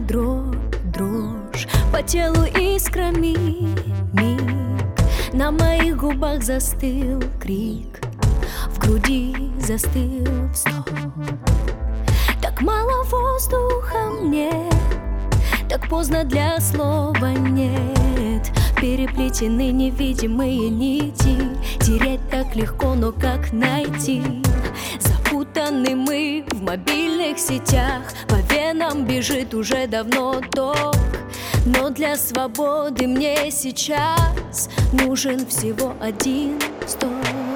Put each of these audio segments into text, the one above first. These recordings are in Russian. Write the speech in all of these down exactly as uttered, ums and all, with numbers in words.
дрожь, дрожь, по телу искрами миг. На моих губах застыл крик, в груди застыл вздох. Так мало воздуха мне, так поздно для слова нет. Переплетены невидимые нити, терять так легко, но как найти? Запутаны мы в мобильных сетях, по венам бежит уже давно ток. Но для свободы мне сейчас нужен всего один вздох.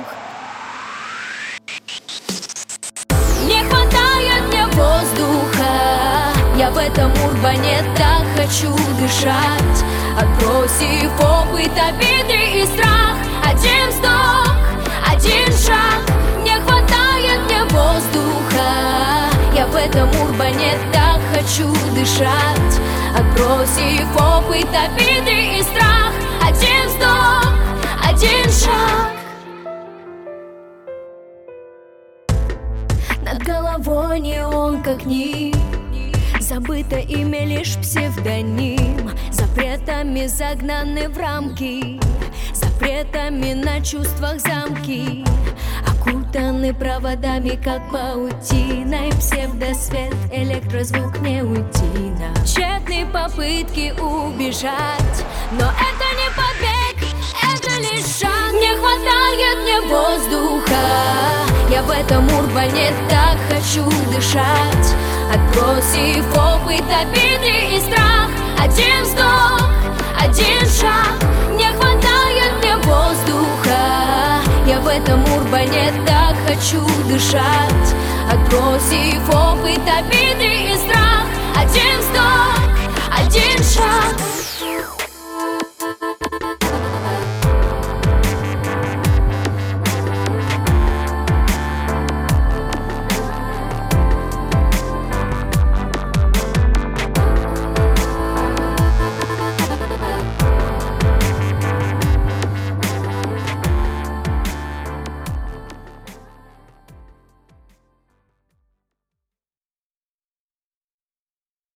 Не хватает мне воздуха, я в этом урбане так хочу дышать. Отбросив опыт, обиды и страх, один вздох, один шаг. Не хватает мне воздуха, я в этом урбане так хочу дышать. Отбросив опыт, обиды и страх, один вздох, один шаг. Над головой неон как ник, забыто имя лишь псевдоним. Запретами загнаны в рамки, запретами на чувствах замки. Окутаны проводами, как паутиной, псевдосвет, электрозвук не уйти нам. Тщетные попытки убежать, но это не побег, это лишь шаг. Не хватает мне воздуха, я в этом урбане так хочу дышать. Отбросив опыт, обиды и страх, один вздох, один шаг. Не хватает мне воздуха, я в этом урбане так хочу дышать. Отбросив опыт, обиды и страх, один вздох, один шаг.